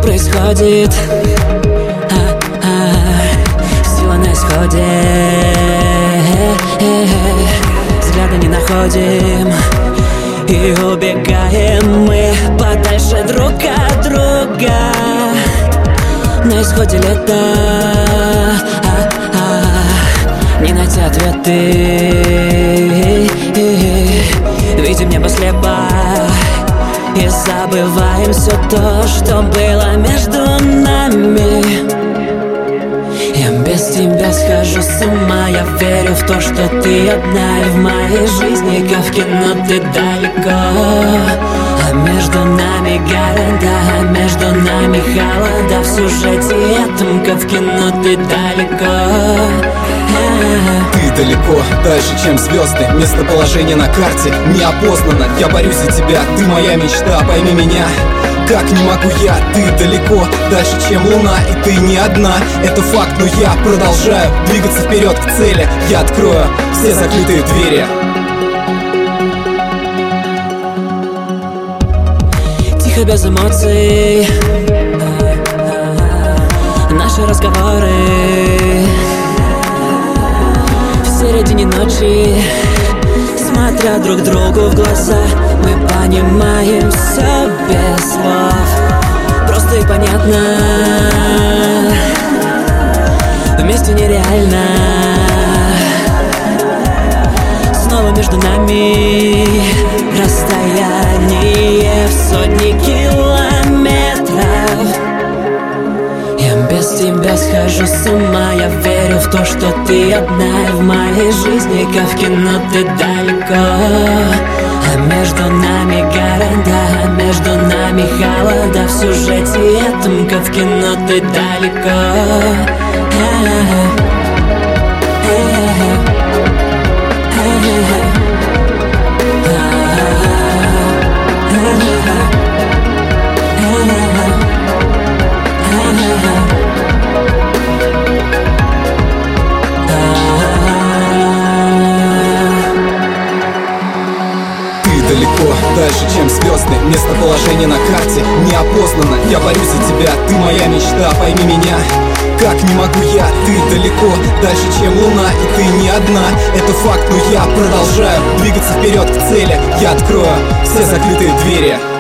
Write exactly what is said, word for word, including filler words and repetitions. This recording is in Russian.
происходит? Сила на исходе, взгляда не находим и убегаем мы подальше друг от друга. На исходе лета не найти ответы, видим небо слепо и забываем все то, что было между нами. Я без тебя схожу с ума, я верю в то, что ты одна. И в моей жизни как в кино ты далеко, а между нами города, а между нами холода. В сюжете этом как в кино ты далеко. Ты далеко, дальше, чем звезды. Местоположение на карте неопознанно. Я борюсь за тебя, ты моя мечта, пойми меня. Как не могу я, ты далеко, дальше, чем луна, и ты не одна. Это факт, но я продолжаю двигаться вперед к цели. Я открою все закрытые двери. Тихо, без эмоций, наши разговоры в середине ночи, смотря друг другу в глаза, мы понимаем все без слов, просто и понятно. Вместе нереально. Снова между нами расстояние в сотни километров. Я без тебя схожу с ума, я верю в то, что ты одна. И в моей жизни как в кино ты далеко, а между нами города, а между нами холода. В сюжете этом как в кино ты далеко. Далеко, дальше, чем звезды. Местоположение на карте неопознанно. Я борюсь за тебя, ты моя мечта, пойми меня. Как не могу я, ты далеко, дальше, чем луна, и ты не одна. Это факт, но я продолжаю двигаться вперед к цели. Я открою все закрытые двери.